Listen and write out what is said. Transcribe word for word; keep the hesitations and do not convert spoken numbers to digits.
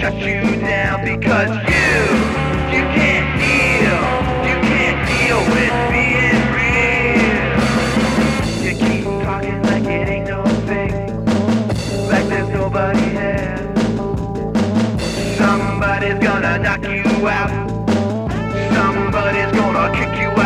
shut you down because you, you can't deal, you can't deal with being real. You keep talking like it ain't no thing, like there's nobody there. Somebody's gonna knock you out, somebody's gonna kick you out.